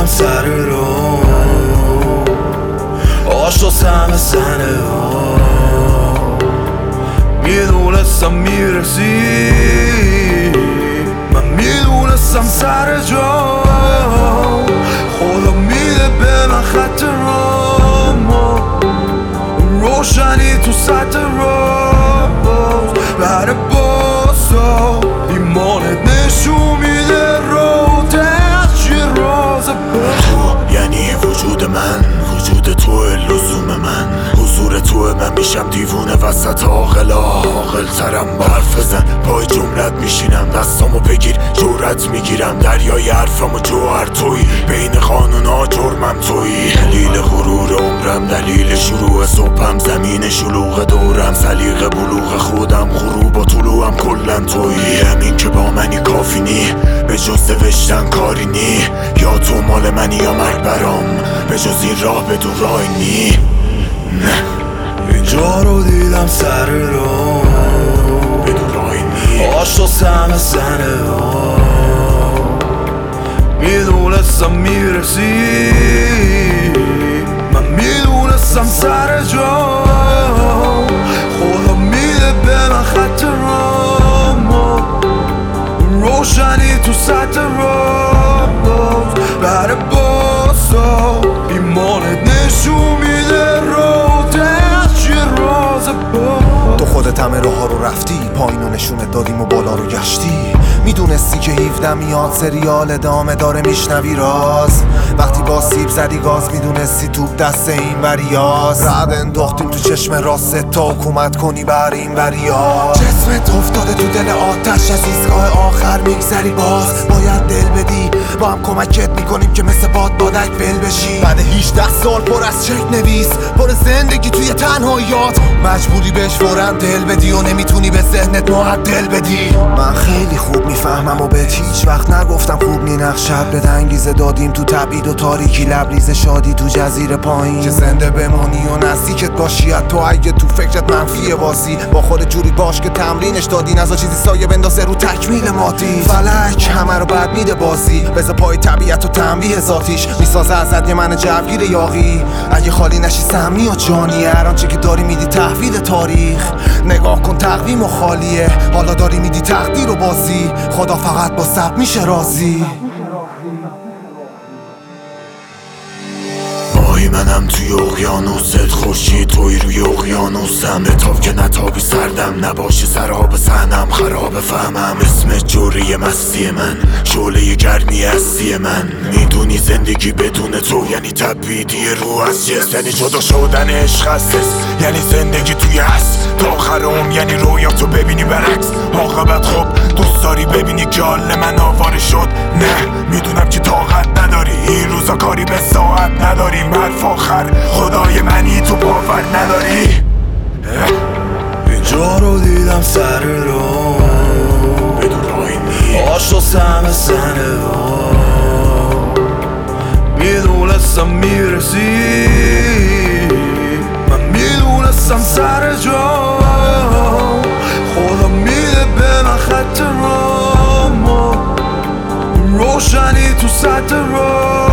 دیدم سر رو آشاس همه زنه میدونستم میرسی، من میدونستم سر جا خدا میده به من خط رامو روشنی تو سطح روز بر باسا ایمانت نشون میده رو تشی راز تو یعنی وجود من، وجود تو لزوم من، حضور تو من میشم دیوونه وسط عاقل ترم با حرف بزن پای جملت میشینم دستامو بگیر جورت میگیرم دریای حرفم و جوهر توی بین قانونا جرمم توی دلیل غرور عمرم دلیل شروع صبحم زمین شلوغ دورم سلیقه بلوغ خودم غروب و طلوعم کلن توی همین که با منی کافی نی به جز نوشتن کاری نی یا تو مال منی یا مرگ برام به جز این راه بدون راهی نی نه اینجا رو دیدم سر رو بدون راهی نی آشاس همه زنه میدونستم میرسی، من میدونستم سر جا خدا میده به من خط رامو روشنی تو سطح روز بر باسا ایمانت نشون میده رو تشی راز تو خودت همه راه ها رو رفتی پایین و نشونت دادیم و بالا رو گشتی میدونستی که 17 میاد سریال ادامه داره میشنوی راز وقتی با سیب زدی گاز میدونستی توپ دست این وریاز رد انداختیم تو چشم راست تا حکومت کنی بر این وریاز جسمت افتاده تو دل آتش از ایستگاه آخر میگذری باز باید دل بدی با هم کمکت میکنیم که مثل بادک بل بشی بعد 18 سال پر از چک نویس پر زندگی توی تنهاییات مجبوری بهش فوراً دل بدی و نمیتونی به ذهنت معدل بدی من خیلی خوب میفهمم و بهت هیچ وقت نگفتم خوب نی نقشت به انگیزه دادیم تو تبعید و تاریکی لبریز شادی تو جزیره پایین که زنده بمانی و نزدیکت باشی تو اگه تو فکرت منفیه بازی با خود جوری باش که تمرینش دادی نزا چیزی سایه بندازه رو تکمیل مادی فلک همه رو بد میده بازی بذار پای طبیعت و تنبیه ذاتیش میسازه ازت یه من جوگیر یاغی اگه خالی نشی سمی و جانی هر آنچه که داری میدی تحویل تاریخ نگاه کن تقویم و خالیه حالا داری میدی تقدیر و بازی خدا فقط با صبر میشه راضی ماهی منم توی اقیانوست خورشید توی روی اقیانوسم بتاب که نتابی سردم نباشی سراب سحنم خراب فهمم اسم جوری مستی من شعله گرمی هستی من میدونی زندگی بدون تو یعنی تبعیدی رو از جسم یعنی جدا شدن عشق از یعنی زندگی توی هست تا آخرم یعنی رویاتو ببینی برعکس عاقبت خب دوست داری ببینی که حال من آواره شد نه میدونم که طاقت نداری این روزا کاری به ساعت نداریم حرف آخر خدای منی تو باور نداری اینجا رو دیدم سر رو بدون راهی نی آشاس همه زنه میدونستم میرسی، من میدونستم سر جا خدا میده به من خط رامو روشنی تو سطح رو